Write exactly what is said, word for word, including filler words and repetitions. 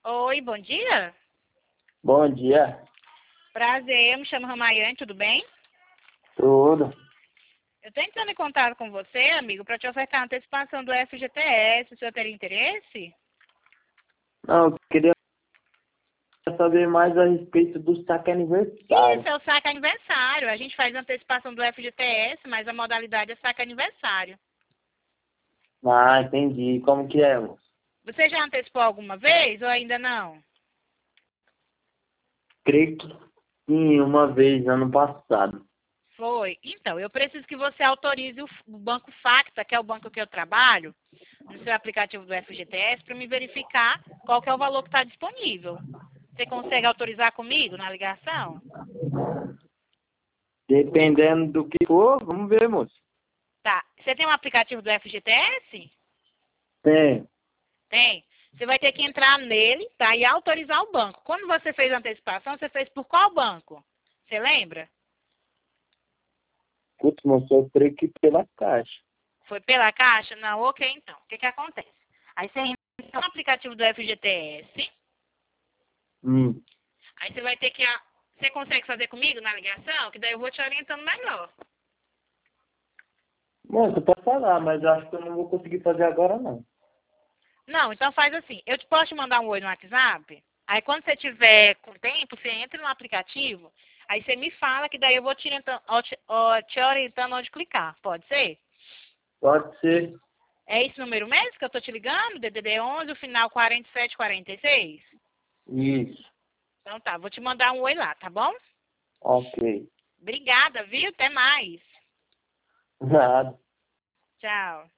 Oi, bom dia. Bom dia. Prazer, eu me chamo Ramayane, tudo bem? Tudo. Eu tô entrando em contato com você, amigo, para te ofertar a antecipação do F G T S. O senhor teria interesse? Não, eu queria saber mais a respeito do saque Isso, aniversário. é o saque aniversário. A gente faz a antecipação do F G T S, mas a modalidade é saque aniversário. Ah, entendi. Como que é, moço? Você já antecipou alguma vez ou ainda não? Creio que sim, uma vez, ano passado. Foi. Então, eu preciso que você autorize o, o Banco Facta, que é o banco que eu trabalho, no seu aplicativo do F G T S, para me verificar qual que é o valor que está disponível. Você consegue autorizar comigo na ligação? Dependendo do que for, vamos ver, moço. Tá. Você tem um aplicativo do F G T S? Tem. Tem. Você vai ter que entrar nele, tá? E autorizar o banco. Quando você fez a antecipação, você fez por qual banco? Você lembra? Putz, moço, eu creio que pela caixa. Foi pela Caixa? Não, ok, então. O que que acontece? Aí você entra no aplicativo do F G T S, Hum. aí você vai ter que... a- Você consegue fazer comigo na ligação? Que daí eu vou te orientando melhor. Moço, pode falar, mas eu acho que eu não vou conseguir fazer agora, não. Não, então faz assim. Eu te posso te mandar um oi no WhatsApp? Aí quando você tiver com tempo, você entra no aplicativo, aí você me fala que daí eu vou te orientando, ó, te ó, te orientando onde clicar. Pode ser? Pode ser. É esse número mesmo que eu tô te ligando? D D D onze, o final quarenta e sete quarenta e seis? Isso. Então tá, vou te mandar um oi lá, tá bom? Ok. Obrigada, viu? Até mais. Nada. Tchau.